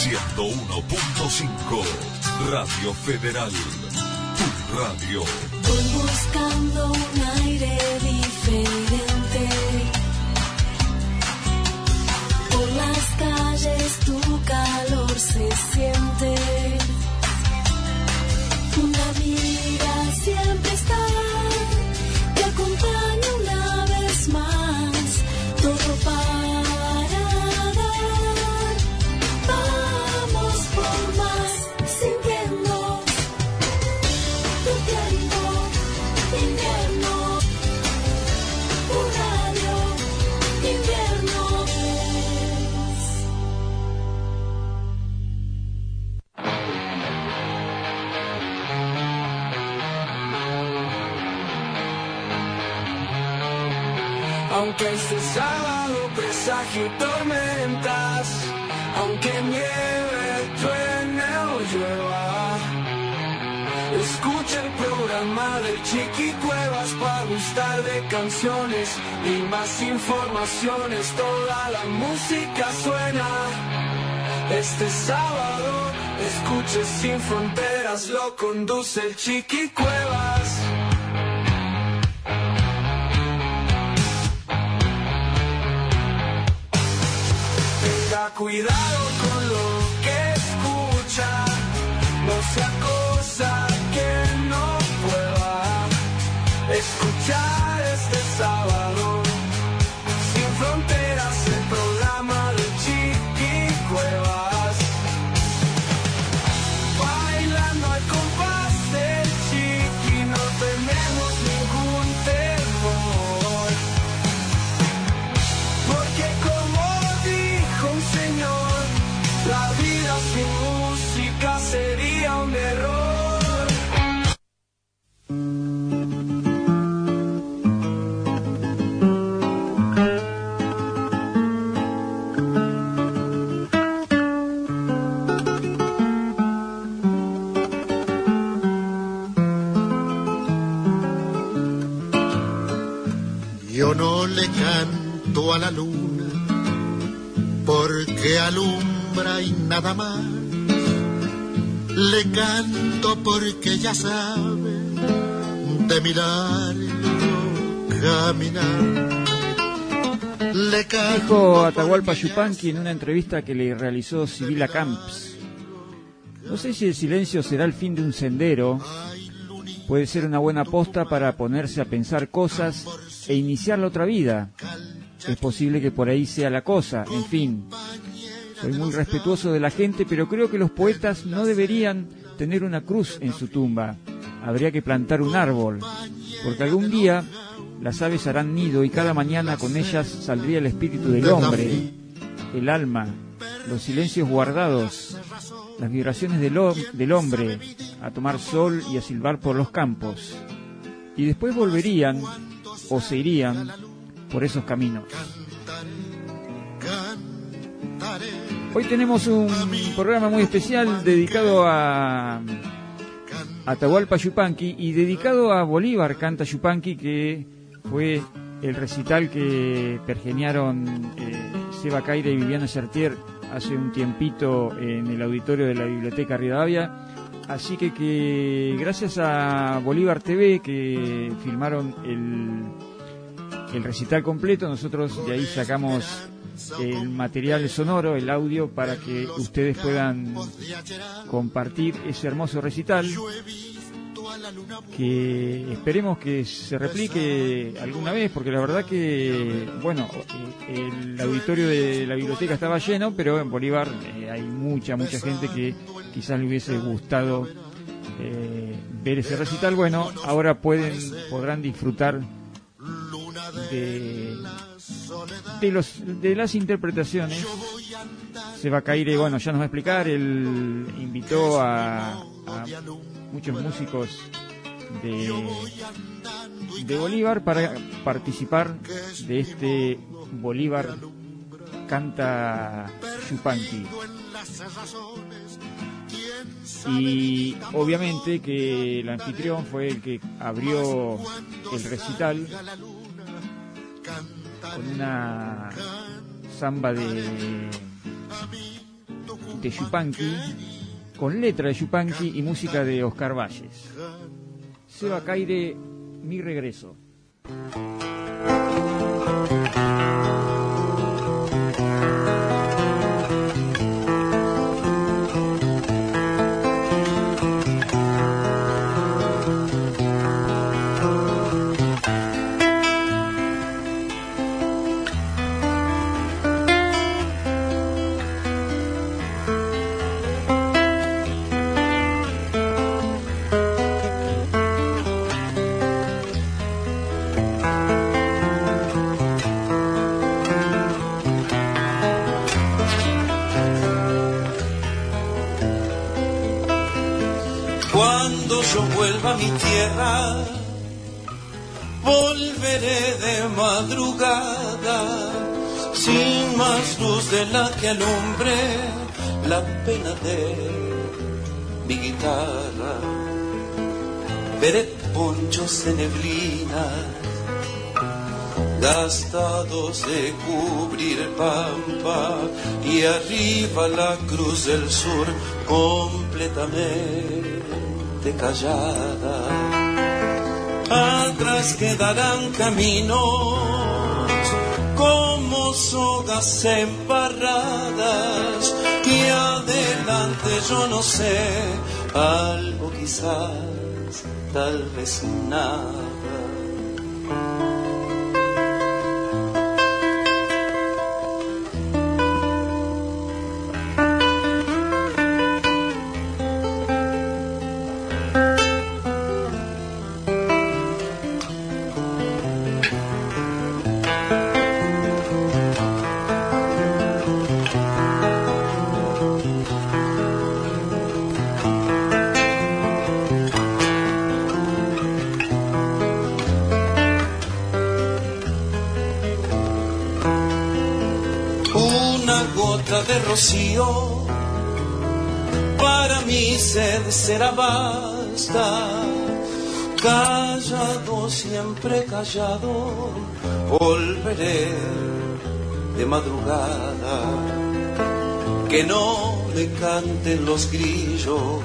101.5 Radio Federal, tu radio. Voy buscando un aire diferente. Por las calles tu calor se siente. Una amiga siempre está, te acompaña una vez más. Todo para dar, vamos por más, sintiendo tu tiempo, invierno, tu radio, invierno. Aunque este sábado presagio tormentas, aunque nieve, truene o llueva, escucha el programa del Chiqui Cuevas para gustar de canciones y más informaciones. Toda la música suena. Este sábado, escuche Sin Fronteras, lo conduce el Chiqui Cuevas. Cuidado con lo que escucha, no sea cosa que no pueda escuchar este sábado. Sin Fronteras, el programa de Chiqui Cuevas. Bailando al compás del Chiqui, no tenemos ningún temor, porque como un señor, la vida sin música sería un error. Yo no le canto a la luna porque alumbra y nada más. Le canto porque ya sabe de mi largo caminar. Le canto. Dijo Atahualpa Yupanqui en una entrevista que le realizó Sibila Camps: no sé si el silencio será el fin de un sendero. Puede ser una buena posta para ponerse a pensar cosas e iniciar la otra vida. Es posible que por ahí sea la cosa. En fin, soy muy respetuoso de la gente, pero creo que los poetas no deberían tener una cruz en su tumba. Habría que plantar un árbol, porque algún día las aves harán nido y cada mañana con ellas saldría el espíritu del hombre, el alma, los silencios guardados, las vibraciones del hombre, a tomar sol y a silbar por los campos. Y después volverían, o se irían, por esos caminos. Hoy tenemos un programa muy especial dedicado a Atahualpa Yupanqui y dedicado a Bolívar Canta Yupanqui, que fue el recital que pergeniaron Seba Caire y Viviana Sertier hace un tiempito en el auditorio de la Biblioteca Rivadavia. Así que gracias a Bolívar TV, que filmaron el recital completo, nosotros de ahí sacamos el material sonoro, el audio, para que ustedes puedan compartir ese hermoso recital, que esperemos que se replique alguna vez, porque la verdad que, bueno, el auditorio de la biblioteca estaba lleno, pero en Bolívar hay mucha gente que quizás le hubiese gustado ver ese recital. Bueno, ahora podrán disfrutar de las interpretaciones. Seba Caire, bueno, ya nos va a explicar. Él invitó a muchos músicos de Bolívar para participar de este Bolívar Canta Yupanqui. Y obviamente que el anfitrión fue el que abrió el recital con una samba de Cante Yupanqui, con letra de Yupanqui y música de Oscar Valles. Seba Caire, Mi regreso. Mi tierra, volveré de madrugada, sin más luz de la que alumbre la pena de mi guitarra. Veré ponchos de neblina, gastados de cubrir pampa, y arriba la cruz del sur completamente callada. Atrás quedarán caminos como sogas embarradas, y adelante yo no sé, algo quizás, tal vez nada. De rocío para mi sed será basta. Callado, siempre callado, volveré de madrugada. Que no me canten los grillos,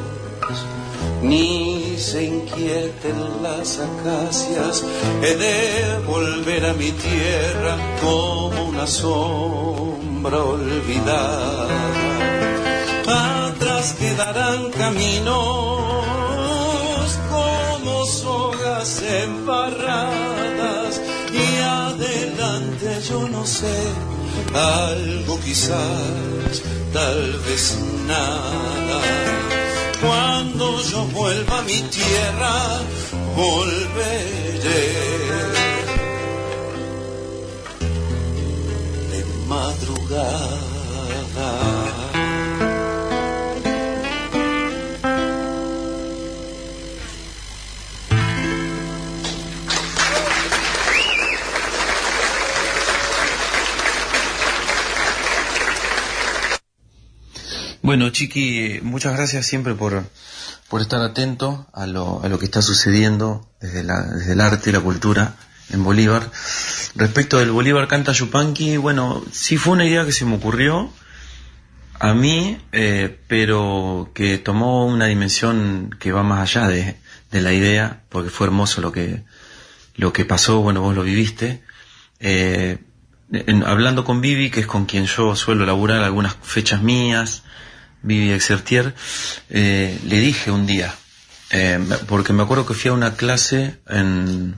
ni se inquieten las acacias. He de volver a mi tierra como una sombra olvidada. Atrás quedarán caminos como sogas embarradas, y adelante yo no sé, algo quizás, tal vez nada. Cuando yo vuelva a mi tierra, volveré de madrugada. Bueno, Chiqui, muchas gracias siempre por estar atento a lo que está sucediendo desde el arte y la cultura en Bolívar. Respecto del Bolívar Canta Yupanqui, bueno, sí fue una idea que se me ocurrió a mí, pero que tomó una dimensión que va más allá de la idea, porque fue hermoso lo que pasó. Bueno, vos lo viviste. Hablando con Vivi, que es con quien yo suelo laburar algunas fechas mías, Vivi Exertier, le dije un día, porque me acuerdo que fui a una clase en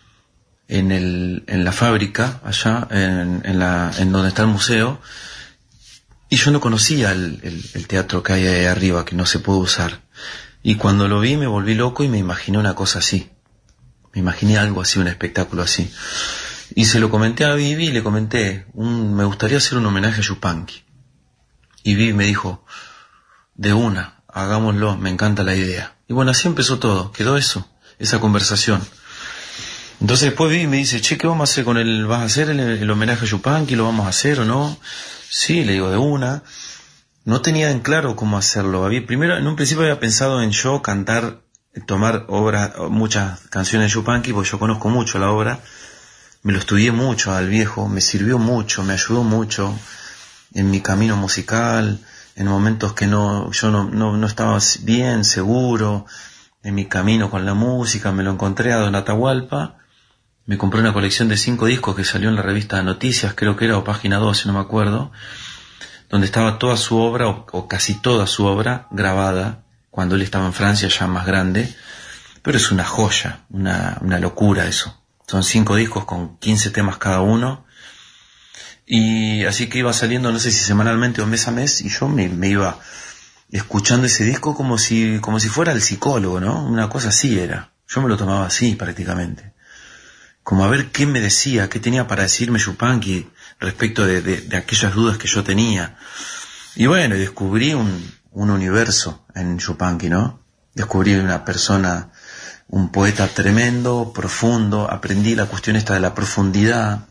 la fábrica, allá, en donde está el museo, y yo no conocía el teatro que hay ahí arriba, que no se puede usar. Y cuando lo vi me volví loco y me imaginé una cosa así. Me imaginé algo así, un espectáculo así. Y se lo comenté a Vivi y le comenté, me gustaría hacer un homenaje a Yupanqui. Y Vivi me dijo, de una, hagámoslo, me encanta la idea. Y bueno, así empezó todo, quedó eso, esa conversación. Entonces después Vivi me dice, che, ¿qué vamos a hacer con él? ¿Vas a hacer el homenaje a Yupanqui? ¿Lo vamos a hacer o no? Sí, le digo, de una. No tenía en claro cómo hacerlo. Primero, en un principio había pensado en yo cantar, tomar muchas canciones de Yupanqui, porque yo conozco mucho la obra. Me lo estudié mucho al viejo, me sirvió mucho, me ayudó mucho en mi camino musical, en momentos que yo no estaba bien, seguro, en mi camino con la música. Me lo encontré a Don Atahualpa, me compré una colección de 5 discos que salió en la revista Noticias, creo que era, o Página 12, no me acuerdo, donde estaba toda su obra, o casi toda su obra, grabada, cuando él estaba en Francia, ya más grande. Pero es una joya, una locura eso. Son 5 discos con 15 temas cada uno. Y así que iba saliendo, no sé si semanalmente o mes a mes, y yo me iba escuchando ese disco como si fuera el psicólogo, ¿no? Una cosa así era. Yo me lo tomaba así prácticamente. Como a ver qué me decía, qué tenía para decirme Yupanqui respecto de aquellas dudas que yo tenía. Y bueno, descubrí un universo en Yupanqui, ¿no? Descubrí una persona, un poeta tremendo, profundo. Aprendí la cuestión esta de la profundidad,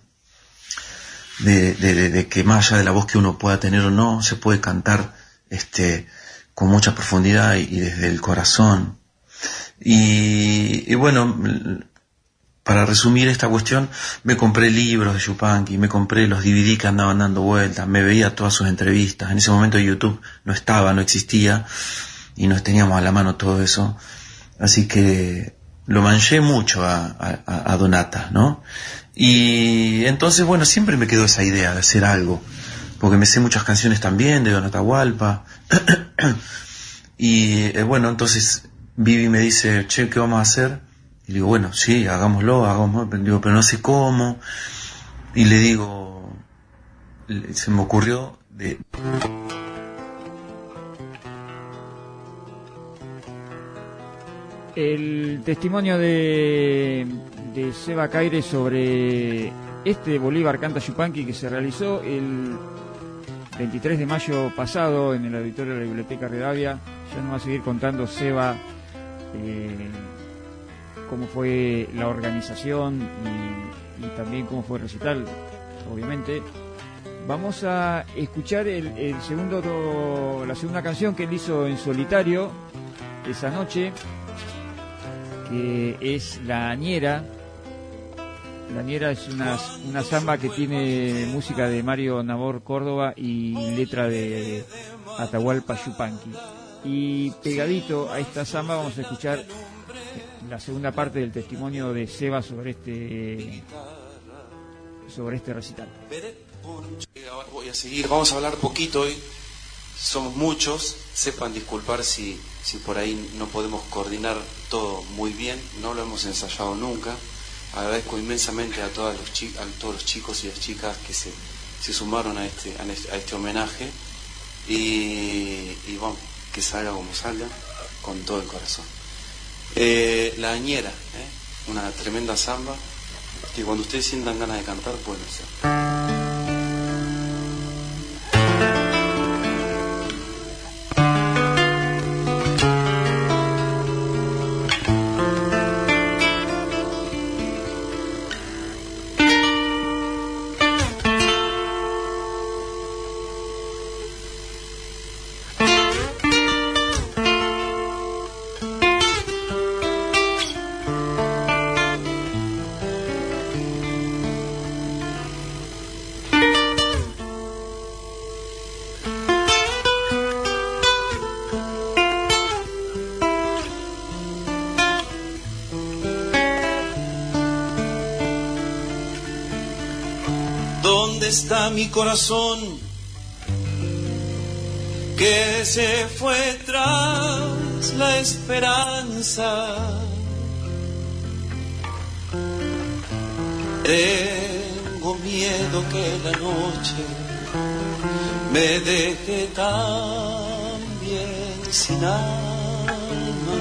de que más allá de la voz que uno pueda tener o no, se puede cantar con mucha profundidad y desde el corazón. Y bueno, para resumir esta cuestión, me compré libros de Yupanqui, me compré los DVD que andaban dando vueltas, me veía todas sus entrevistas. En ese momento YouTube no existía, y no teníamos a la mano todo eso. Así que lo manché mucho a Donata, ¿no? Y entonces, bueno, siempre me quedó esa idea de hacer algo, porque me sé muchas canciones también de Don Atahualpa. Y bueno, entonces Vivi me dice, che, ¿qué vamos a hacer? Y le digo, bueno, sí, hagámoslo. Digo, pero no sé cómo. Y le digo, se me ocurrió de... El testimonio de Seba Caire sobre Bolívar canta Yupanqui, que se realizó el 23 de mayo pasado en el auditorio de la Biblioteca Rivadavia. Ya nos va a seguir contando Seba cómo fue la organización y también cómo fue el recital, obviamente. Vamos a escuchar la segunda canción que él hizo en solitario esa noche, que es La Añera. La Añera es una samba que tiene música de Mario Nabor Córdoba y letra de Atahualpa Yupanqui. Y pegadito a esta samba vamos a escuchar la segunda parte del testimonio de Seba sobre este recital. Voy a seguir, vamos a hablar poquito hoy. Somos muchos, sepan disculpar si por ahí no podemos coordinar todo muy bien, no lo hemos ensayado nunca. Agradezco inmensamente a todos los chicos y las chicas que se sumaron a este homenaje, y vamos, que salga como salga, con todo el corazón. La Añera, una tremenda samba que cuando ustedes sientan ganas de cantar pueden hacer. Está mi corazón que se fue tras la esperanza. Tengo miedo que la noche me deje también sin alma.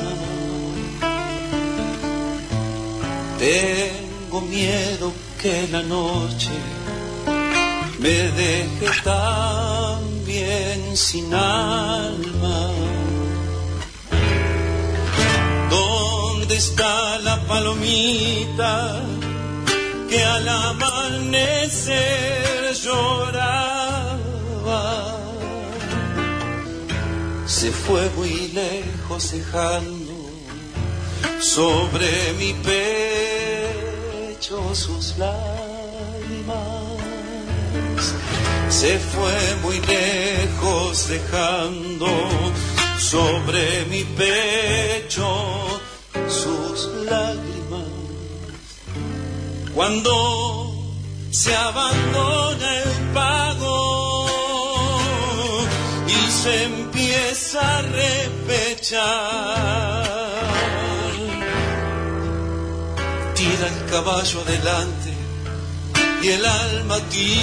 Tengo miedo que la noche me deje también sin alma. ¿Dónde está la palomita que al amanecer lloraba? Se fue muy lejos dejando sobre mi pecho sus lágrimas. se fue muy lejos dejando sobre mi pecho sus lágrimas. Cuando se abandona el pago y se empieza a repechar, tira el caballo adelante y el alma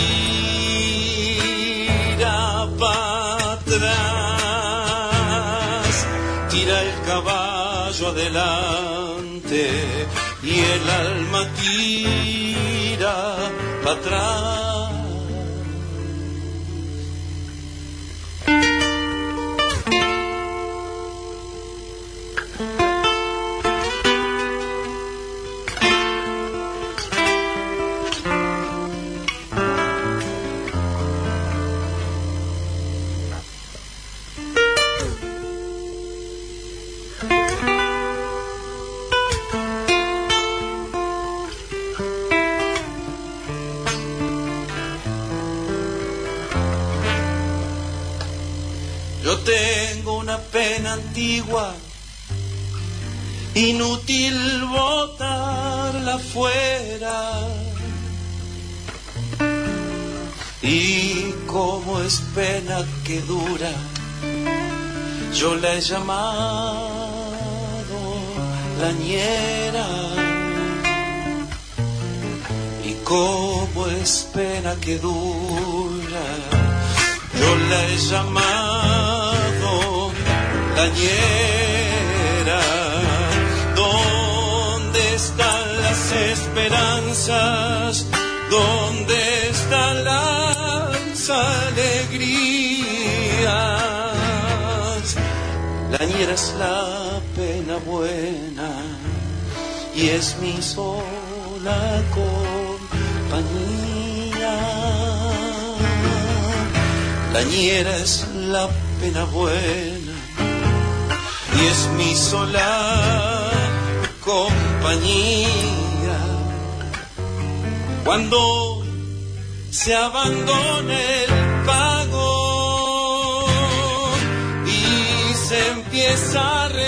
tira para atrás. Tira el caballo adelante y el alma tira para atrás. Tengo una pena antigua, inútil botarla fuera. Y como es pena que dura, yo la he llamado la ñera. Y como es pena que dura, yo la he llamado la ñera. ¿Dónde están las esperanzas? ¿Dónde están las alegrías? La ñera es la pena buena y es mi sola compañía. La ñera es la pena buena y es mi sola compañía. Cuando se abandone el pago y se empieza a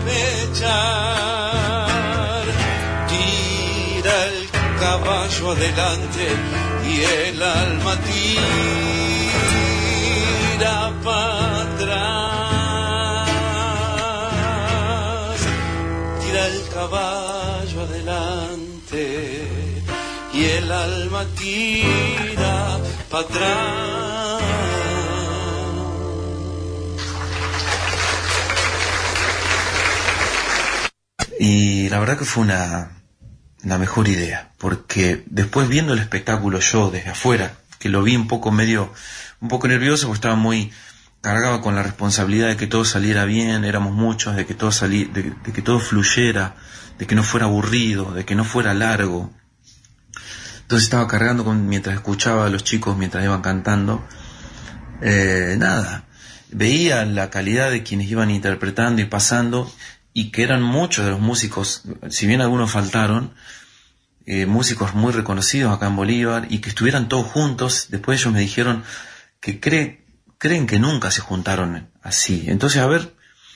repechar, tira el caballo adelante y el alma tira para atrás. Tira el caballo adelante y el alma tira para atrás. Y la verdad que fue la mejor idea, porque después viendo el espectáculo yo desde afuera, que lo vi un poco nervioso porque estaba muy cargado con la responsabilidad de que todo saliera bien, éramos muchos, de que todo de que todo fluyera, de que no fuera aburrido, de que no fuera largo. Entonces estaba cargando mientras escuchaba a los chicos mientras iban cantando. Veía la calidad de quienes iban interpretando y pasando, y que eran muchos de los músicos, si bien algunos faltaron, músicos muy reconocidos acá en Bolívar, y que estuvieran todos juntos. Después ellos me dijeron que creen que nunca se juntaron así. Entonces haber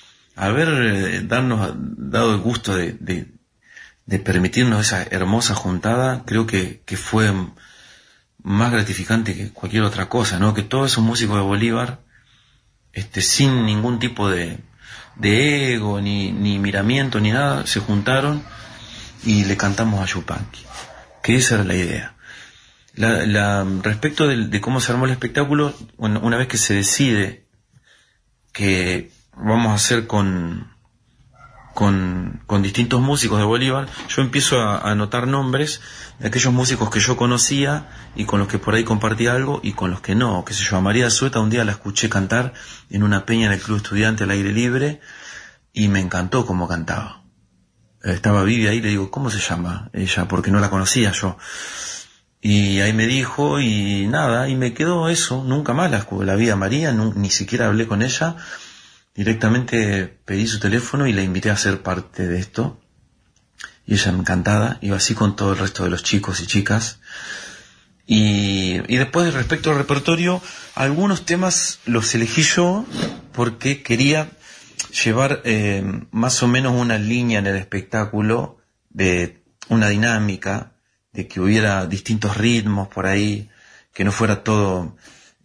dado el gusto de permitirnos esa hermosa juntada, creo que fue más gratificante que cualquier otra cosa, ¿no? Que todos esos músicos de Bolívar, sin ningún tipo de ego, ni miramiento, ni nada, se juntaron y le cantamos a Yupanqui, que esa era la idea. Respecto de cómo se armó el espectáculo, una vez que se decide que vamos a hacer con distintos músicos de Bolívar, yo empiezo a anotar nombres de aquellos músicos que yo conocía y con los que por ahí compartía algo, y con los que no. Qué sé yo, a María Sueta un día la escuché cantar en una peña en el Club Estudiante al aire libre y me encantó cómo cantaba. Estaba Vivi ahí, le digo, ¿cómo se llama ella? Porque no la conocía yo. Y ahí me dijo, y nada, y me quedó eso. Nunca más la vi a María, ni siquiera hablé con ella. Directamente pedí su teléfono y la invité a ser parte de esto. Y ella encantada, iba así con todo el resto de los chicos y chicas. Y después, respecto al repertorio, algunos temas los elegí yo porque quería llevar más o menos una línea en el espectáculo, de una dinámica, de que hubiera distintos ritmos por ahí, que no fuera todo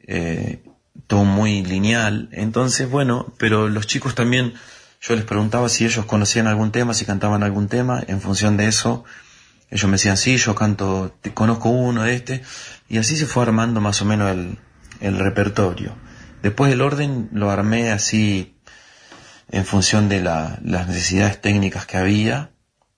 muy lineal. Entonces, bueno, pero los chicos también, yo les preguntaba si ellos conocían algún tema, si cantaban algún tema. En función de eso, ellos me decían, sí, yo canto, conozco uno de este, y así se fue armando más o menos el repertorio. Después el orden lo armé así en función de las necesidades técnicas que había,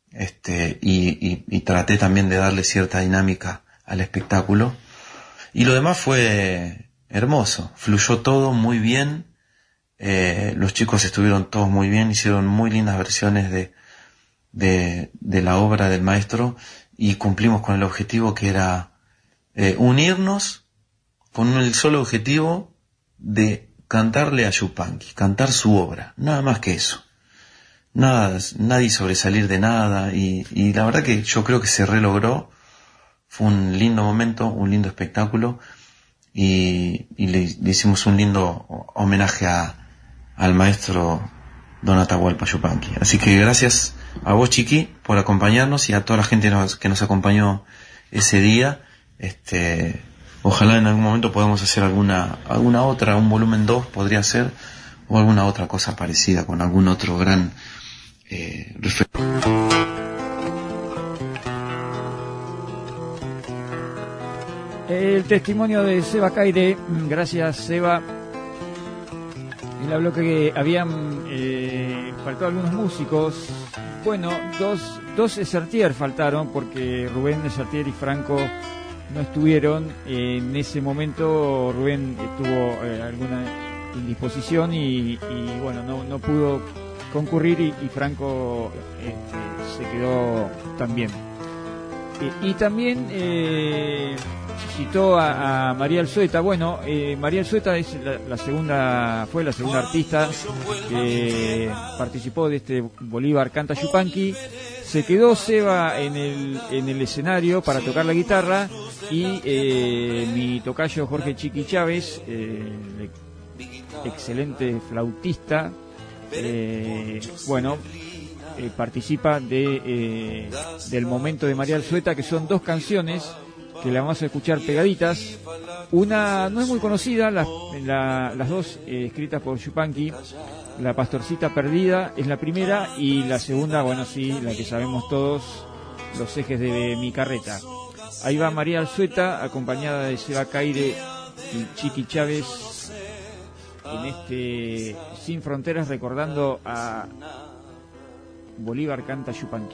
y traté también de darle cierta dinámica al espectáculo. Y lo demás fue hermoso, fluyó todo muy bien, los chicos estuvieron todos muy bien, hicieron muy lindas versiones de la obra del maestro, y cumplimos con el objetivo que era unirnos con el solo objetivo de cantarle a Yupanqui, cantar su obra, nada más que eso. Nadie sobresalir de nada, y la verdad que yo creo que se relogró. Fue un lindo momento, un lindo espectáculo, y le hicimos un lindo homenaje al maestro Don Atahualpa Yupanqui. Así que gracias a vos, Chiqui, por acompañarnos, y a toda la gente que nos acompañó ese día. Ojalá en algún momento podamos hacer alguna otra, un volumen 2 podría ser, o alguna otra cosa parecida con algún otro gran El testimonio de Seba Caire. Gracias, Seba. Él habló que habían faltado algunos músicos. Bueno, dos Essertier faltaron, porque Rubén Essertier y Franco no estuvieron. En ese momento Rubén tuvo alguna indisposición y bueno, no pudo concurrir, y Franco se quedó también. Y también citó a María Alzueta. Bueno, María Alzueta es fue la segunda artista que participó de este Bolívar Canta Yupanqui. Se quedó Seba en el escenario para tocar la guitarra, y mi tocayo Jorge Chiqui Chávez, excelente flautista, participa del momento de María Alzueta, que son 2 canciones que la vamos a escuchar pegaditas. Una no es muy conocida, las 2 escritas por Yupanqui. La Pastorcita Perdida es la primera, y la segunda, bueno, sí, la que sabemos todos, Los ejes de mi carreta. Ahí va María Alzueta, acompañada de Seba Caire y Chiqui Chávez, en Sin Fronteras, recordando a Bolívar Canta Yupanqui.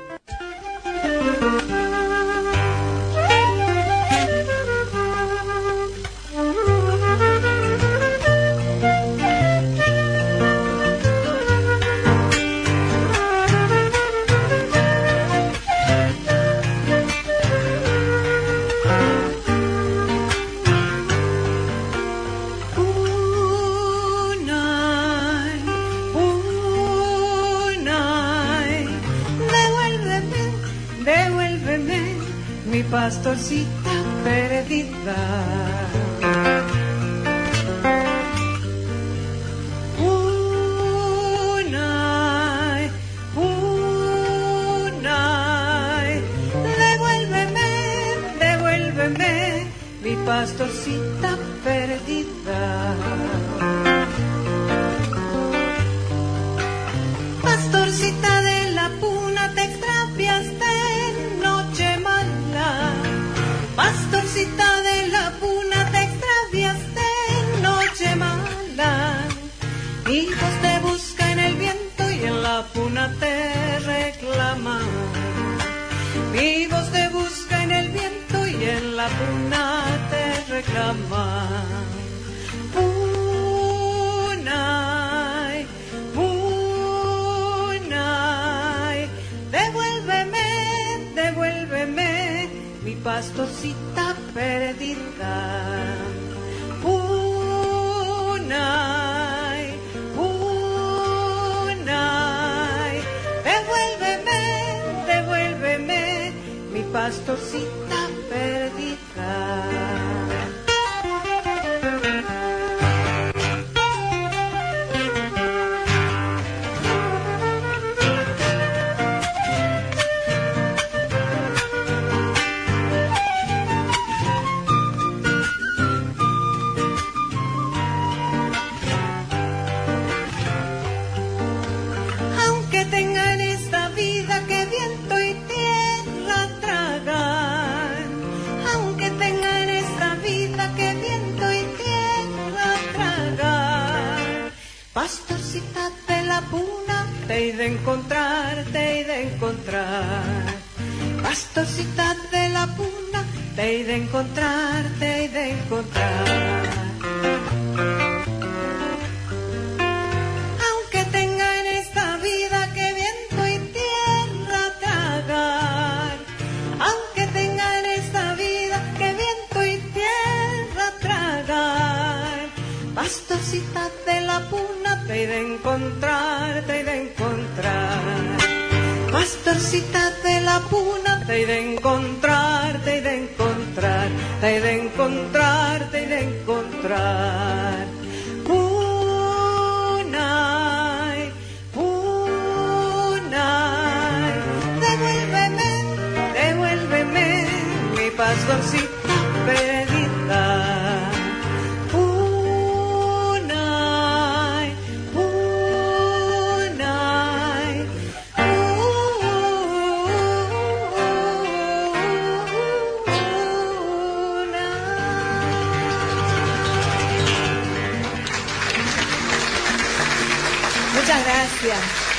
Pastorcita perdida, devuélveme, mi pastorcita perdida. Pastorcita de la puna, te extraviaste en noche mala. Pastorcita de la puna, te extraviaste en noche mala. Mi voz te busca en el viento y en la puna te reclama. Mi voz te busca en el viento y en la puna te reclama. Punay, punay, devuélveme, mi pastorcita perdida. Punay, punay, devuélveme, mi pastorcita perdida. Pastorcita de la puna, te he de encontrar, te he de encontrar. Pastorcita de la puna, te he de encontrar, te he de encontrar. Aunque tenga en esta vida que viento y tierra tragar, aunque tenga en esta vida que viento y tierra tragar, pastorcita de la puna, te he de encontrar, te he de encontrar. Pastorcita de la puna, te he de encontrar, te he de encontrar, te he de encontrar, te he de encontrar. Punay, punay, devuélveme, devuélveme mi pastorcita perdida. Muchas gracias.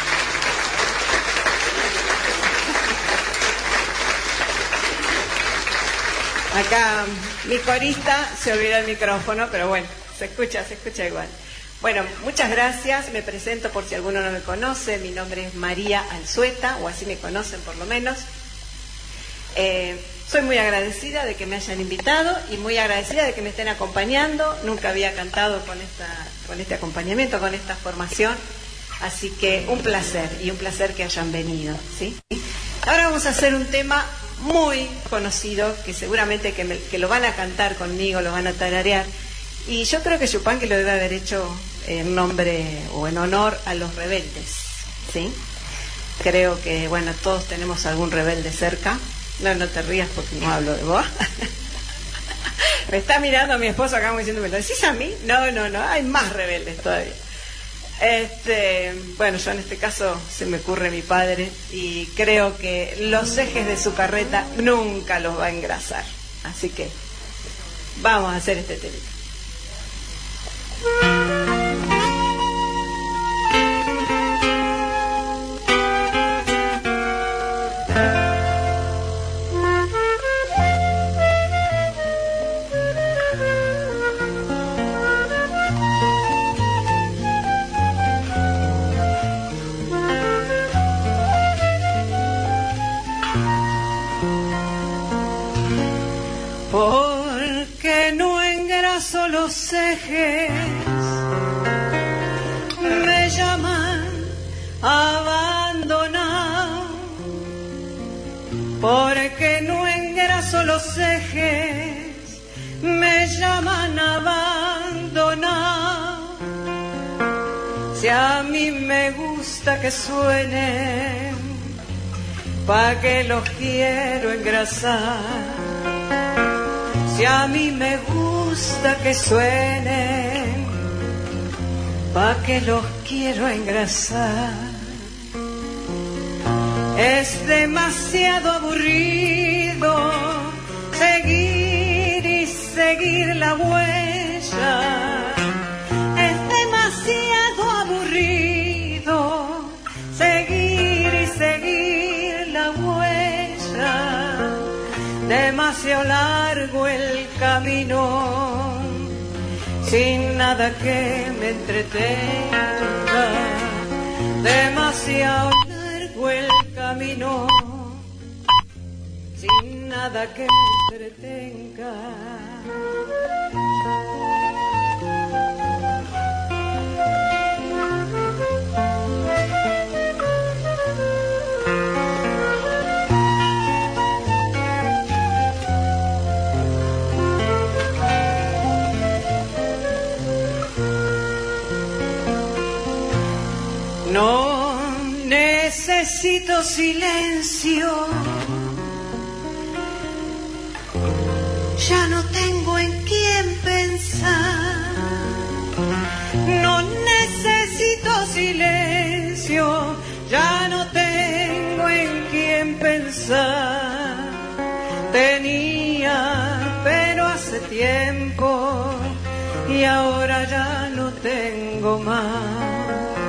Acá mi corista se olvidó el micrófono, pero bueno, se escucha igual. Bueno, muchas gracias. Me presento por si alguno no me conoce. Mi nombre es María Alzueta, o así me conocen por lo menos. Soy muy agradecida de que me hayan invitado y muy agradecida de que me estén acompañando. Nunca había cantado con este acompañamiento, con esta formación. Así que un placer, y un placer que hayan venido, ¿sí? Ahora vamos a hacer un tema muy conocido, que seguramente que lo van a cantar conmigo, lo van a tararear. Y yo creo que Yupanqui lo debe haber hecho en nombre o en honor a los rebeldes, ¿sí? Creo que, bueno, todos tenemos algún rebelde cerca. No te rías porque no hablo de vos. Me está mirando mi esposo acá como diciendo, ¿me lo decís a mí? No, hay más rebeldes todavía. Bueno, yo en este caso se me ocurre mi padre y creo que los ejes de su carreta nunca los va a engrasar. Así que vamos a hacer este temita. Porque no engraso los ejes, me llaman abandonado. Porque no engraso los ejes, me llaman abandonado. Si a mí me gusta que suenen, pa' que los quiero engrasar. Si a mí me gusta que suenen, pa' que los quiero engrasar. Es demasiado aburrido seguir y seguir la huella. Es demasiado aburrido seguir y seguir la huella. Demasiado largo el camino, sin nada que me entretenga. Demasiado largo el camino, sin nada que me entretenga. No necesito silencio, ya no tengo en quién pensar. No necesito silencio, ya no tengo en quién pensar. Tenía, pero hace tiempo, y ahora ya no tengo. tengo más.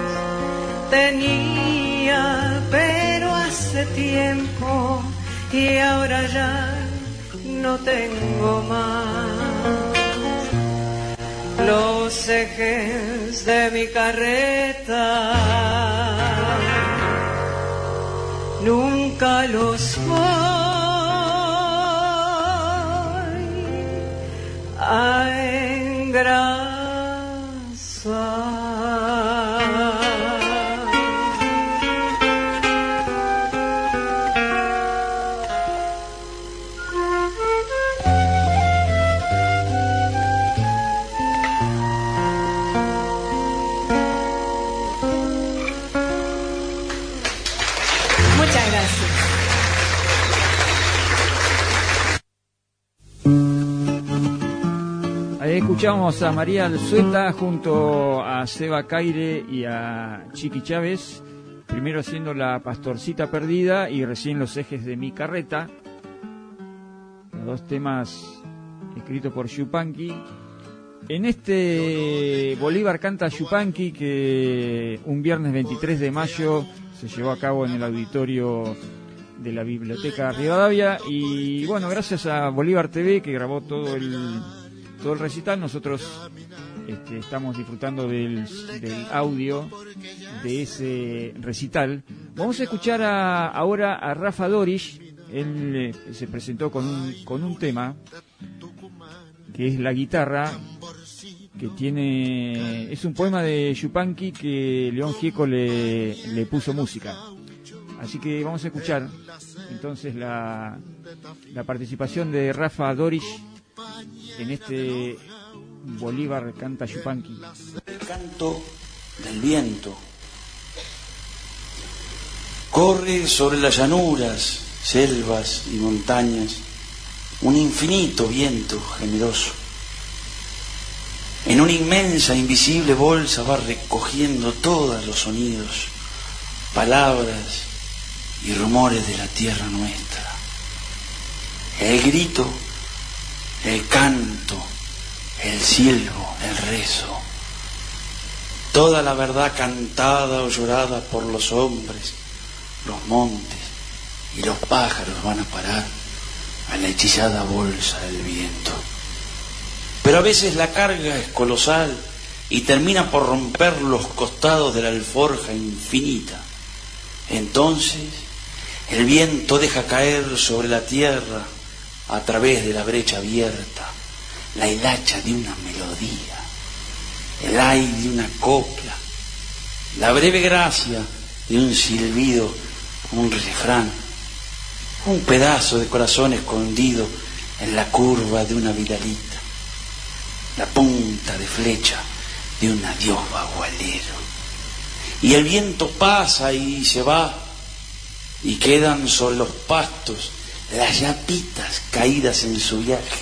Tenía, pero hace tiempo, y ahora ya no tengo más. Los ejes de mi carreta nunca los voy a engrasar. Muchas gracias. Ahí escuchamos a María Alzueta junto a Seba Caire y a Chiqui Chávez, primero haciendo La Pastorcita Perdida y recién Los Ejes de mi Carreta, los dos temas escritos por Yupanqui. En este Bolívar canta Yupanqui, que un viernes 23 de mayo se llevó a cabo en el auditorio de la Biblioteca Rivadavia, y bueno, gracias a Bolívar TV que grabó todo el recital, nosotros estamos disfrutando del audio de ese recital. Vamos a escuchar ahora a Rafa Dorish. Él se presentó con un tema que es La Guitarra, que es un poema de Yupanqui que León Gieco le puso música. Así que vamos a escuchar entonces la participación de Rafa Dorish en este Bolívar canta Yupanqui. El canto del viento corre sobre las llanuras, selvas y montañas, un infinito viento generoso. En una inmensa, invisible bolsa va recogiendo todos los sonidos, palabras y rumores de la tierra nuestra. El grito, el canto, el silbo, el rezo, toda la verdad cantada o llorada por los hombres, los montes y los pájaros van a parar a la hechizada bolsa del viento. Pero a veces la carga es colosal y termina por romper los costados de la alforja infinita. Entonces el viento deja caer sobre la tierra, a través de la brecha abierta, la hilacha de una melodía, el aire de una copla, la breve gracia de un silbido, un refrán, un pedazo de corazón escondido en la curva de una vidalita, la punta de flecha de un adiós bagualero. Y el viento pasa y se va, y quedan sobre los pastos las yapitas caídas en su viaje.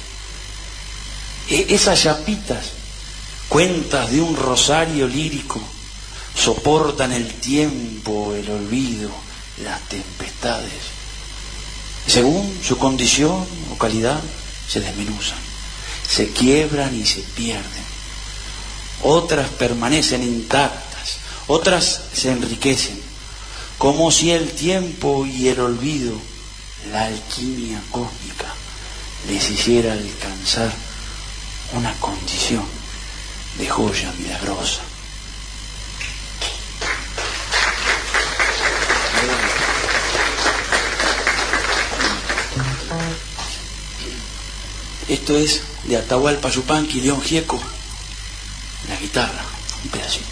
Esas yapitas, cuentas de un rosario lírico, soportan el tiempo, el olvido, las tempestades. Según su condición o calidad, se desmenuzan, se quiebran y se pierden. Otras permanecen intactas, otras se enriquecen, como si el tiempo y el olvido, la alquimia cósmica, les hiciera alcanzar una condición de joya milagrosa. Esto es de Atahualpa Yupanqui y León Gieco, la guitarra, un pedacito.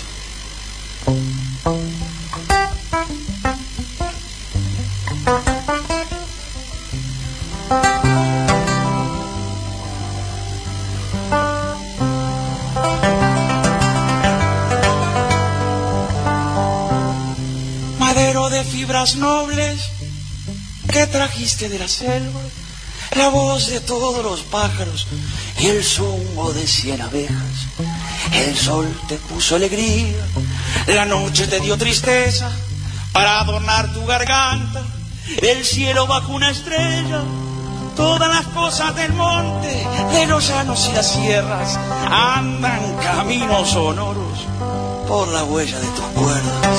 Madero de fibras nobles que trajiste de la selva, la voz de todos los pájaros y el zumo de 100 abejas. El sol te puso alegría, la noche te dio tristeza para adornar tu garganta. El cielo bajo una estrella Todas las cosas del monte, de los llanos y las sierras, andan caminos sonoros por la huella de tus cuerdas.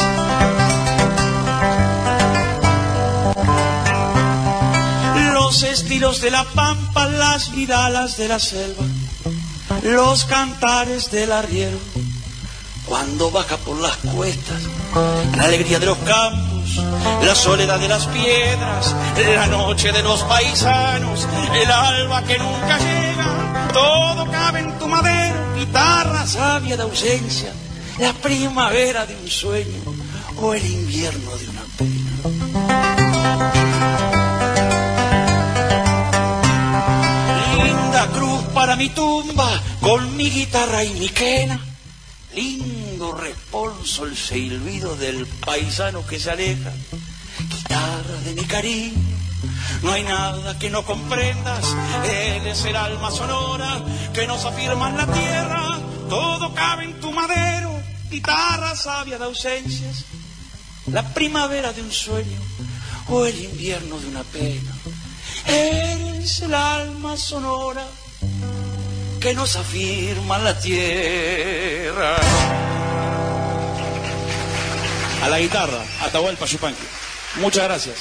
Los estilos de la pampa, las vidalas de la selva, los cantares del arriero, cuando baja por las cuestas, la alegría de los campos, la soledad de las piedras, la noche de los paisanos, el alba que nunca llega, todo cabe en tu madero, guitarra sabia de ausencia, la primavera de un sueño o el invierno de una pena. Linda cruz para mi tumba, con mi guitarra y mi quena, lindo responso el silbido del paisano que se aleja. Guitarra de mi cariño, no hay nada que no comprendas. Él es el alma sonora que nos afirma en la tierra. Todo cabe en tu madero, guitarra sabia de ausencias, la primavera de un sueño o el invierno de una pena. Eres el alma sonora que nos afirma la tierra. A la guitarra, Atahualpa Yupanqui. Muchas gracias.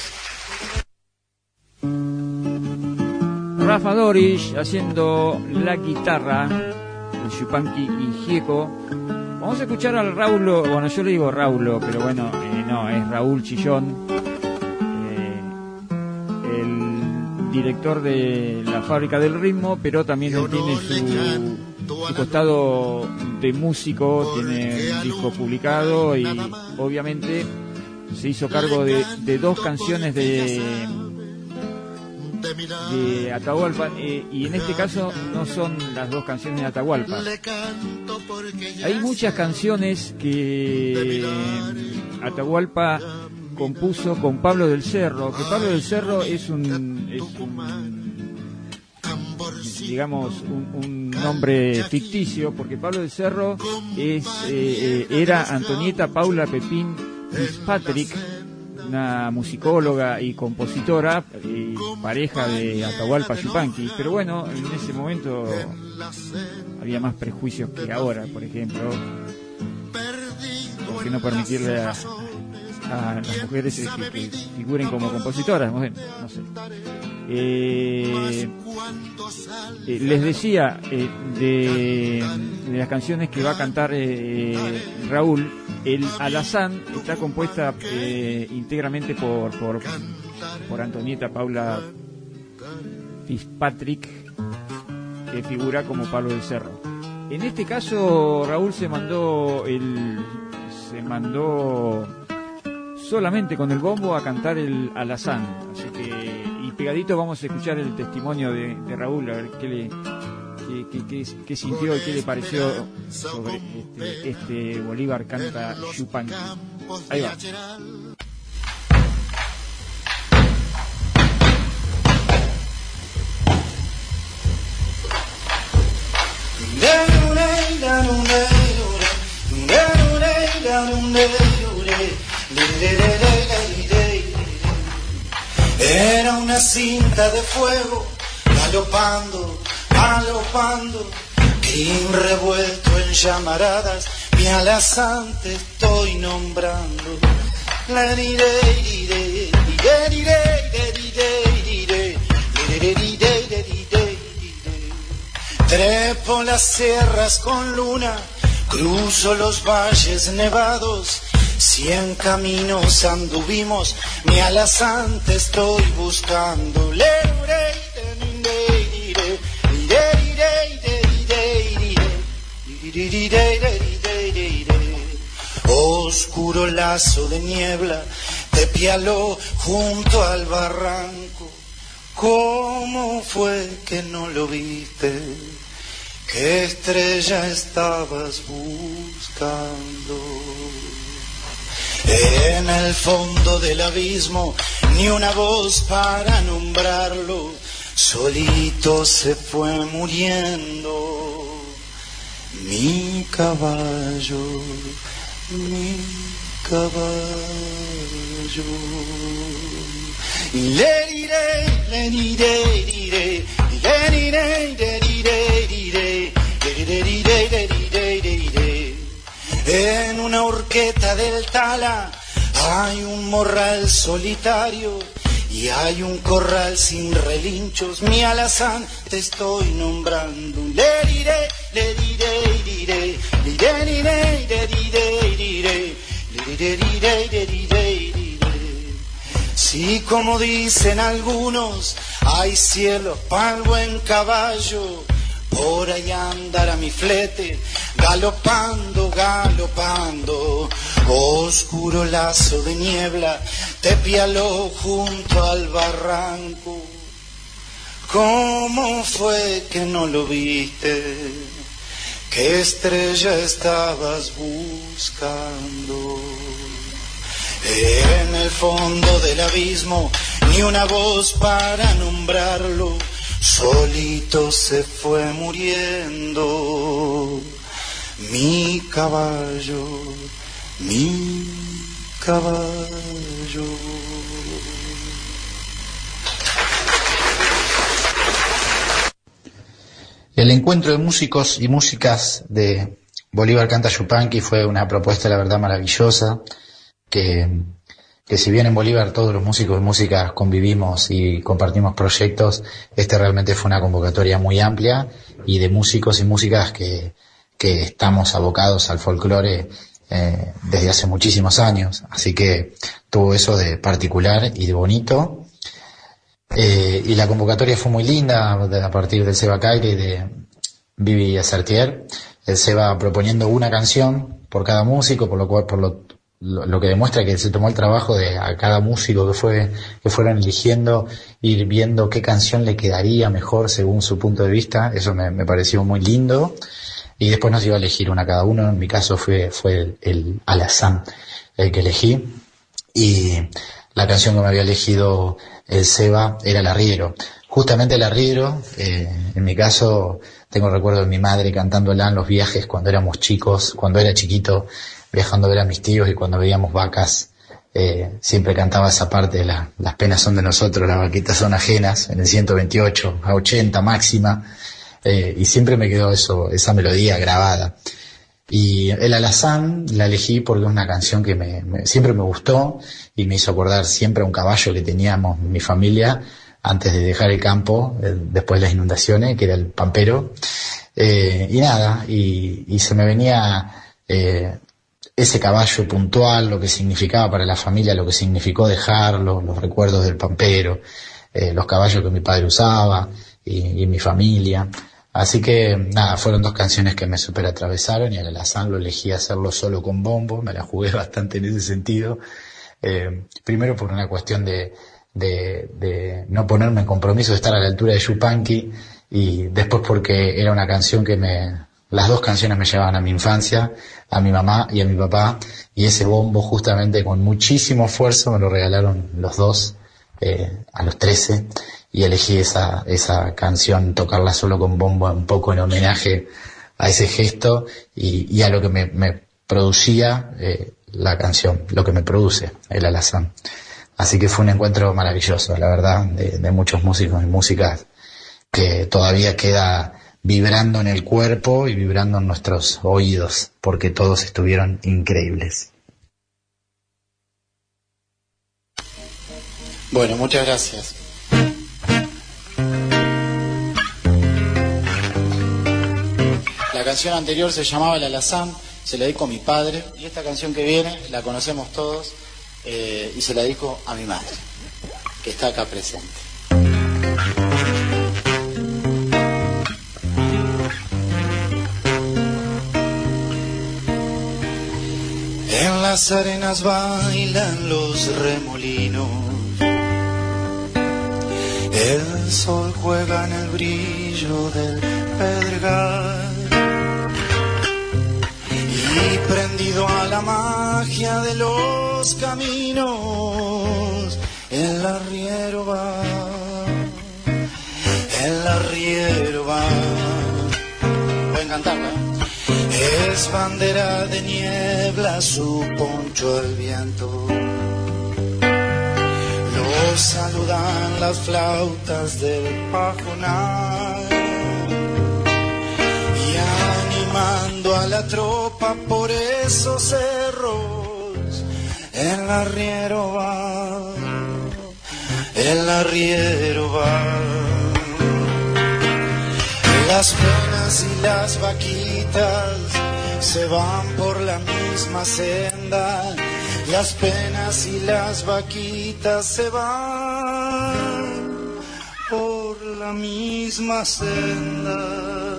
Rafa Dorish haciendo la guitarra, el Yupanqui y Gieco. Vamos a escuchar al Raulo, bueno, yo le digo Raulo, pero bueno, no, es Raúl Chillón, el director de la Fábrica del Ritmo, pero también él tiene su costado de músico, tiene un disco publicado y obviamente se hizo cargo de dos canciones de Atahualpa, y en este caso no son las dos canciones de Atahualpa. Hay muchas canciones que Atahualpa compuso con Pablo del Cerro, que Pablo del Cerro es un nombre ficticio, porque Pablo del Cerro era Antonieta Paula Pepín Fitzpatrick, una musicóloga y compositora, pareja de Atahualpa Yupanqui. Pero bueno, en ese momento había más prejuicios que ahora, por ejemplo. ¿Por qué no permitirle a las mujeres que figuren como compositoras? Bueno, no sé. Les decía de las canciones que va a cantar Raúl. El Alazán está compuesta íntegramente por Antonieta Paula Fitzpatrick, que figura como Pablo del Cerro. En este caso Raúl se mandó solamente con el bombo a cantar el Alazán, así que, y pegadito vamos a escuchar el testimonio de Raúl, a ver qué sintió y qué le pareció sobre este Bolívar canta Yupanqui. Ahí va. Era una cinta de fuego galopando, crin revuelto en llamaradas, mi Alazán te estoy nombrando. Trepo las sierras con luna, cruzo los valles nevados, 100 caminos anduvimos, mi Alazán te estoy buscando. Oscuro lazo de niebla te pialó junto al barranco. ¿Cómo fue que no lo viste? ¿Qué estrella estabas buscando? En el fondo del abismo, ni una voz para nombrarlo, solito se fue muriendo mi caballo, mi caballo. Le diré, le diré, diré, le diré, le diré, diré, le diré, le diré, diré. En una horqueta del Tala hay un morral solitario y hay un corral sin relinchos. Mi alazán te estoy nombrando. Le diré, le diré, diré, le diré, le diré, diré, le diré, le diré, diré. Si como dicen algunos hay cielo para el buen caballo, por ahí andará mi flete, galopando, galopando. Oscuro lazo de niebla te pialó junto al barranco. ¿Cómo fue que no lo viste? ¿Qué estrella estabas buscando? En el fondo del abismo, ni una voz para nombrarlo, solito se fue muriendo. Mi caballo, mi caballo. El encuentro de músicos y músicas de Bolívar Canta Yupanqui fue una propuesta, la verdad, maravillosa, que si bien en Bolívar todos los músicos y músicas convivimos y compartimos proyectos, realmente fue una convocatoria muy amplia y de músicos y músicas que estamos abocados al folclore desde hace muchísimos años, así que tuvo eso de particular y de bonito. Y la convocatoria fue muy linda a partir del Seba Caire y de Vivi Acertier. El Seba proponiendo una canción por cada músico, por lo que demuestra que se tomó el trabajo de a cada músico que fueron eligiendo, ir viendo qué canción le quedaría mejor según su punto de vista. Eso me pareció muy lindo. Y después nos iba a elegir una cada uno. En mi caso fue el alazán el que elegí. Y la canción que me había elegido el Seba era El Arriero. Justamente El Arriero, en mi caso, tengo recuerdo de mi madre cantándola en los viajes cuando éramos chicos, cuando era chiquito, viajando a ver a mis tíos, y cuando veíamos vacas, siempre cantaba esa parte de las penas son de nosotros, las vaquitas son ajenas, en el 128, a 80 máxima, y siempre me quedó esa melodía grabada. Y El Alazán la elegí porque es una canción que siempre me gustó y me hizo acordar siempre a un caballo que teníamos mi familia antes de dejar el campo, después de las inundaciones, que era el Pampero. Y nada, y se me venía ese caballo puntual, lo que significaba para la familia, lo que significó dejarlo, los recuerdos del Pampero, los caballos que mi padre usaba y mi familia. Así que nada, fueron dos canciones que me super atravesaron, y El Alazán lo elegí hacerlo solo con bombo. Me la jugué bastante en ese sentido, primero por una cuestión de no ponerme en compromiso de estar a la altura de Yupanqui, y después porque era una canción las dos canciones me llevaban a mi infancia, a mi mamá y a mi papá, y ese bombo justamente con muchísimo esfuerzo me lo regalaron los dos a los 13, y elegí esa canción, tocarla solo con bombo, un poco en homenaje a ese gesto y a lo que me producía la canción, lo que me produce El Alazán. Así que fue un encuentro maravilloso, la verdad, de muchos músicos y músicas que todavía queda vibrando en el cuerpo y vibrando en nuestros oídos, porque todos estuvieron increíbles. Bueno, muchas gracias. La canción anterior se llamaba El Alazán, se la dedico a mi padre, y esta canción que viene la conocemos todos, y se la dedico a mi madre, que está acá presente. En las arenas bailan los remolinos, el sol juega en el brillo del pedregal, y prendido a la magia de los caminos, el arriero va, el arriero va. Pueden cantarla, ¿eh? Es bandera de niebla vuela su poncho al viento. Lo saludan las flautas del pajonal y animando a la tropa por esos cerros, el arriero va, el arriero va. Las penas y las vaquitas se van por la misma senda. Las penas y las vaquitas se van por la misma senda.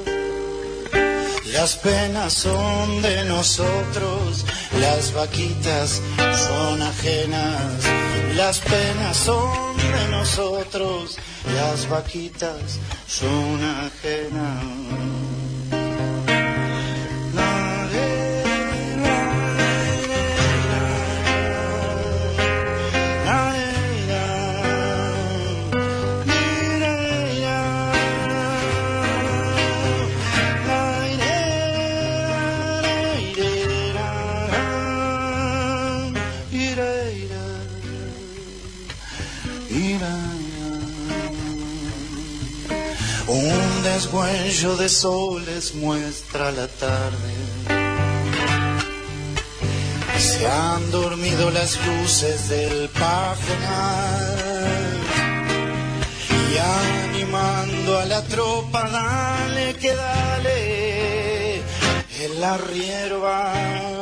Las penas son de nosotros, las vaquitas son ajenas. Las penas son de nosotros, las vaquitas son ajenas. Un desgüello de soles muestra la tarde. Se han dormido las luces del pajonal y animando a la tropa, dale que dale, el arriero va,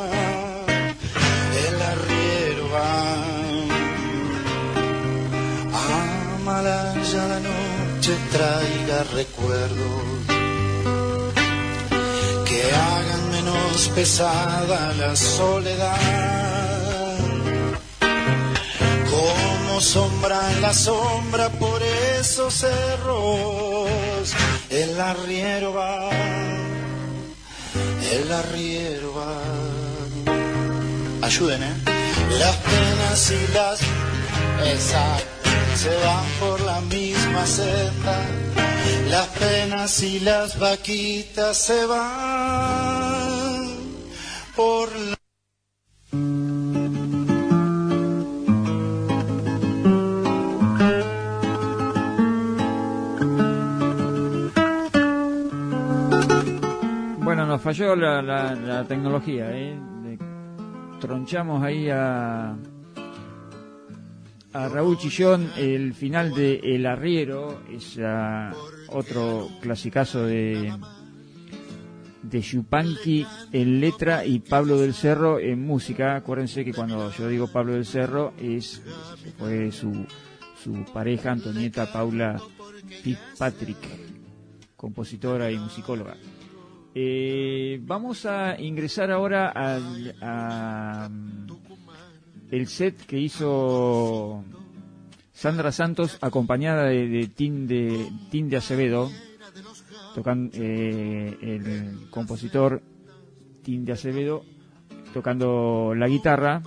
el arriero va. Amalaya la noche traiga recuerdos que hagan menos pesada la soledad. Como sombra en la sombra por esos cerros, el arriero va, el arriero va. Ayuden, las penas y las se van por la misma senda. Las penas y las vaquitas se van por la... Bueno, nos falló la tecnología, tronchamos ahí a Raúl Chillón. El final de El Arriero es otro clasicazo de Yupanqui en letra y Pablo del Cerro en música. Acuérdense que cuando yo digo Pablo del Cerro fue su pareja Antonieta Paula Fitzpatrick, compositora y musicóloga. Vamos a ingresar ahora a el set que hizo Sandra Santos acompañada de Tim de Acevedo, tocando el compositor Tim de Acevedo tocando la guitarra.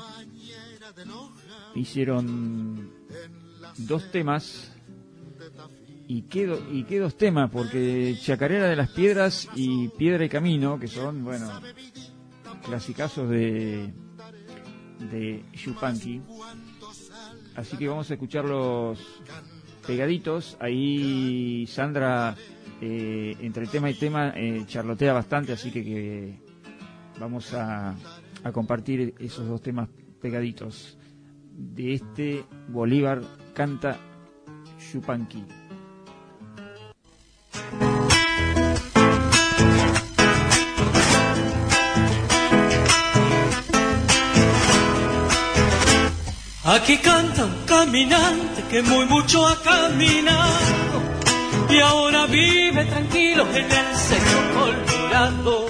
Hicieron 2 temas. ¿Y qué 2 temas? Porque Chacarera de las Piedras y Piedra y Camino, que son, bueno, clasicazos de Yupanqui. Así que vamos a escucharlos pegaditos. Ahí Sandra, entre tema y tema, charlotea bastante, así que vamos a compartir esos 2 temas pegaditos de este Bolívar canta Yupanqui. Aquí canta un caminante que muy mucho ha caminado y ahora vive tranquilo en el seco olvidando.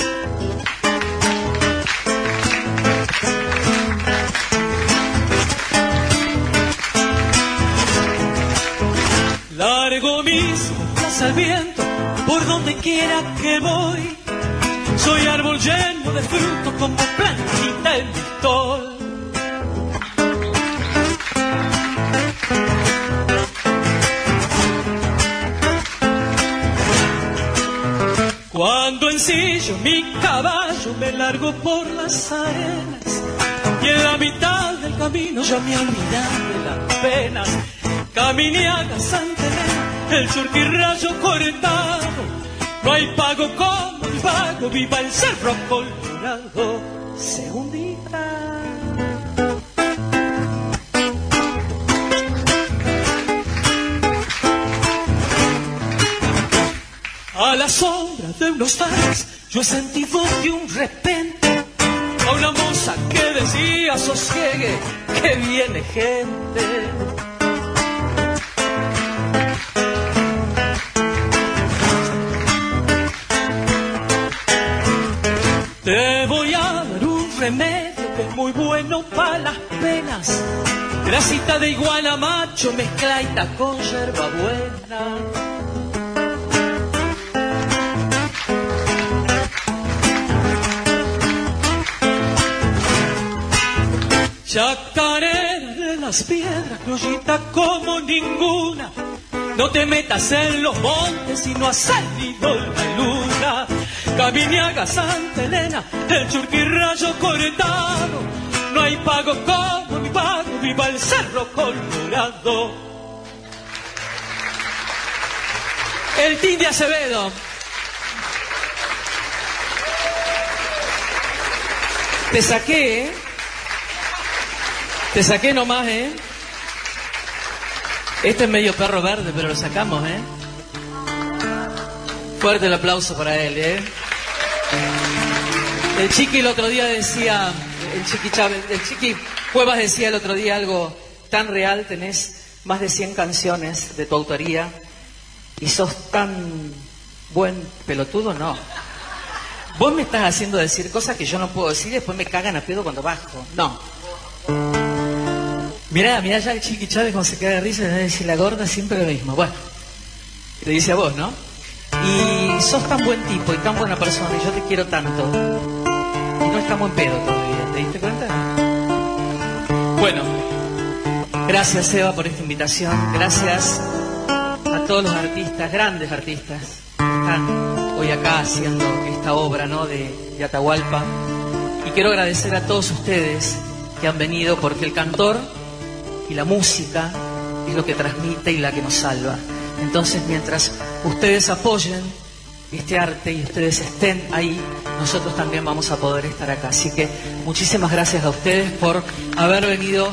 Largo mis botas al viento por donde quiera que voy. Soy árbol lleno de fruto como plantita en Victor. Cuando ensillo mi caballo yo me largo por las arenas y en la mitad del camino ya me olvidé de las penas. Caminaga Santa Elena, el Churquirrayo cortado, no hay pago como el pago, viva el Cerro Colorado. Segundita. A la sombra de unos faros yo he sentido de un repente a una moza que decía sosiegue que viene gente. Te voy a dar un remedio que es muy bueno para las penas. Grasita de iguana macho mezcladita con hierbabuena. Chacarera de las piedras, criollita como ninguna. No te metas en los montes y no ha salido la luna. Caminaga Santa Elena, el Churquirrayo cortado. No hay pago como mi pago, viva el Cerro Colorado. El Tin de Acevedo. Te saqué, ¿eh? Te saqué nomás, ¿eh? Este es medio perro verde, pero lo sacamos, ¿eh? Fuerte el aplauso para él, ¿eh? El Chiqui el otro día decía, el Chiqui Cuevas decía el otro día algo tan real, tenés más de 100 canciones de tu autoría y sos tan buen pelotudo, no. Vos me estás haciendo decir cosas que yo no puedo decir y después me cagan a pedo cuando bajo, no. Mirá ya el Chiqui Chávez como se queda de risa y le dice la gorda siempre lo mismo. Bueno, te dice a vos, ¿no? Y sos tan buen tipo y tan buena persona y yo te quiero tanto. Y no estamos en pedo todavía, ¿te diste cuenta? Bueno, gracias Eva por esta invitación. Gracias a todos los artistas, grandes artistas, que están hoy acá haciendo esta obra, ¿no? de Atahualpa. Y quiero agradecer a todos ustedes que han venido porque el cantor y la música es lo que transmite y la que nos salva. Entonces, mientras ustedes apoyen este arte y ustedes estén ahí, nosotros también vamos a poder estar acá. Así que muchísimas gracias a ustedes por haber venido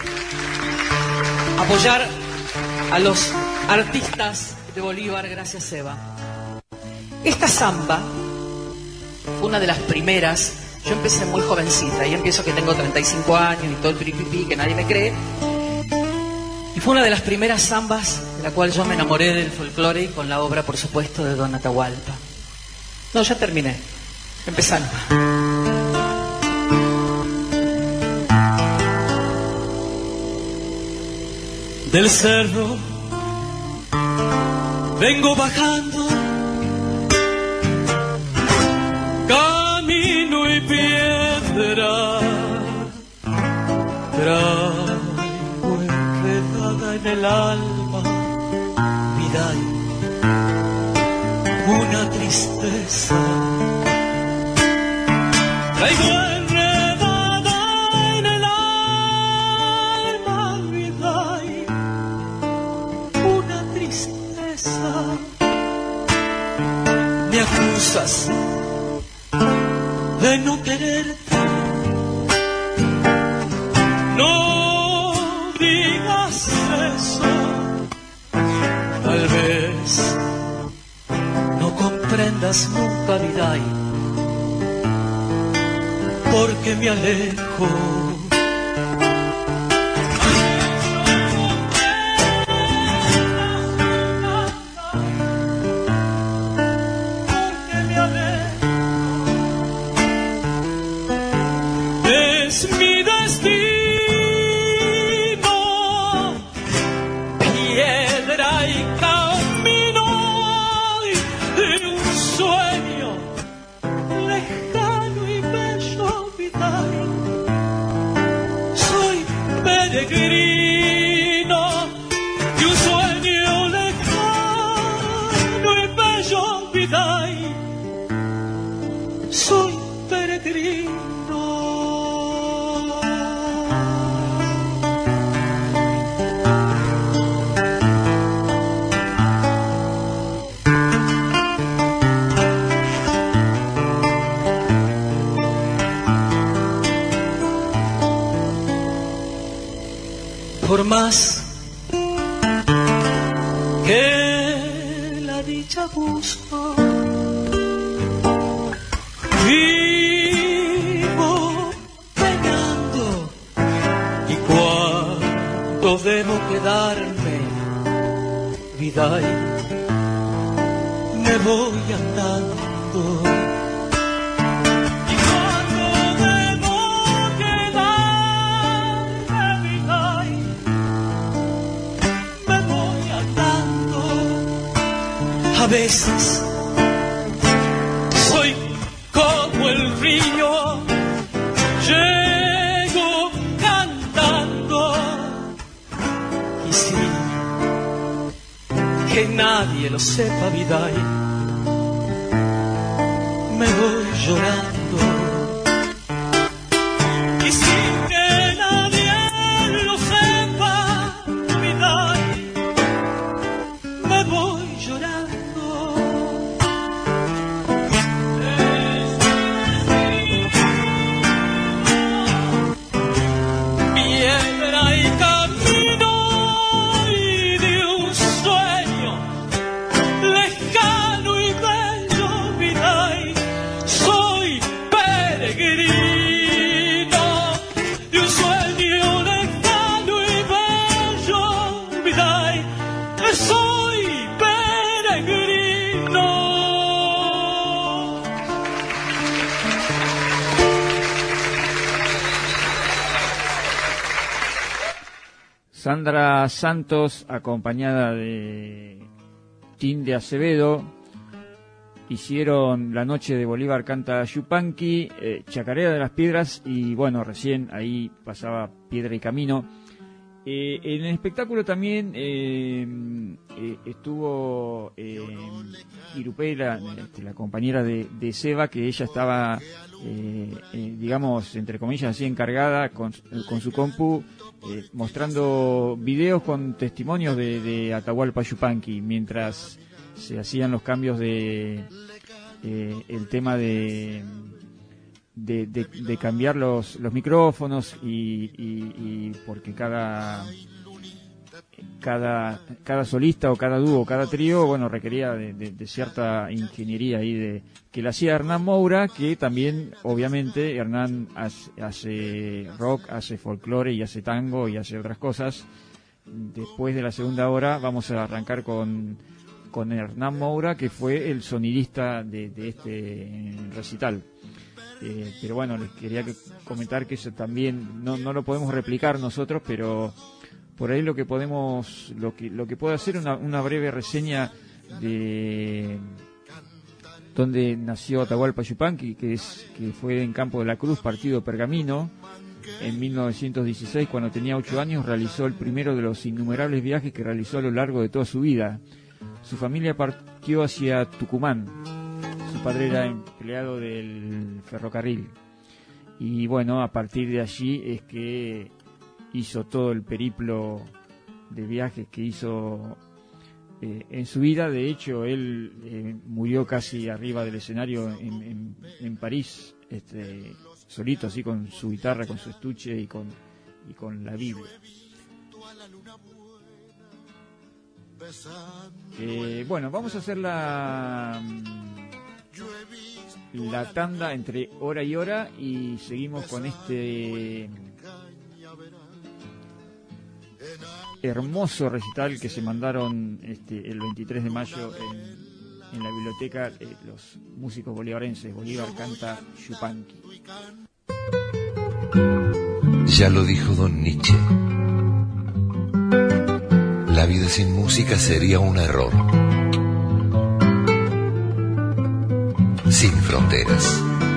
a apoyar a los artistas de Bolívar. Gracias, Eva. Esta samba fue una de las primeras. Yo empecé muy jovencita y empiezo que tengo 35 años y todo el piripipi que nadie me cree. Y fue una de las primeras zambas de la cual yo me enamoré del folclore y con la obra, por supuesto, de Don Atahualpa. No, ya terminé. Empezando. Del cerro vengo bajando, camino y piedra, traigo enredada en el alma, vida y una tristeza. Traigo enredada en el alma, vida y una tristeza. Me acusas de no quererte, no digas eso. Tal vez no comprendas nunca, vida, porque me alejo. Es mi destino, piedra y camino de un sueño lejano y bello, vida. Soy peregrino de un sueño lejano y bello, vida. Soy peregrino Por más que la dicha busco, vivo penando, y cuando debo quedarme, vida, me voy andando. A veces soy como el río, llego cantando, y sí, que nadie lo sepa, vida, y me voy llorando, y sin que nadie lo sepa, vida, y me voy llorando. Sandra Santos, acompañada de Tim de Acevedo, hicieron La Noche de Bolívar Canta Yupanqui, Chacarera de las Piedras, y bueno, recién ahí pasaba Piedra y Camino. En el espectáculo también estuvo Irupela, la compañera de Seba, que ella estaba, digamos, entre comillas, así encargada con su compu, mostrando videos con testimonios de Atahualpa Yupanqui, mientras se hacían los cambios de el tema de cambiar los micrófonos y porque cada solista o cada dúo o cada trío, bueno, requería de cierta ingeniería ahí que la hacía Hernán Moura, que también obviamente Hernán hace rock, hace folclore y hace tango y hace otras cosas. Después de la segunda hora vamos a arrancar con Hernán Moura, que fue el sonidista de este recital. Pero bueno, les quería comentar que eso también no lo podemos replicar nosotros, pero por ahí lo que puedo hacer una breve reseña de donde nació Atahualpa Yupanqui, que fue en Campo de la Cruz, partido Pergamino. En 1916, cuando tenía 8 años, realizó el primero de los innumerables viajes que realizó a lo largo de toda su vida. Su familia partió hacia Tucumán. Su padre era empleado del ferrocarril. Y bueno, a partir de allí es que hizo todo el periplo de viajes que hizo en su vida. De hecho, él murió casi arriba del escenario en París, solito, así con su guitarra, con su estuche y con la Biblia. Bueno, vamos a hacer la tanda entre hora y hora y seguimos con este hermoso recital que se mandaron el 23 de mayo en la biblioteca los músicos bolivarenses. Bolívar Canta Yupanqui. Ya lo dijo Don Nietzsche: la vida sin música sería un error. Sin fronteras.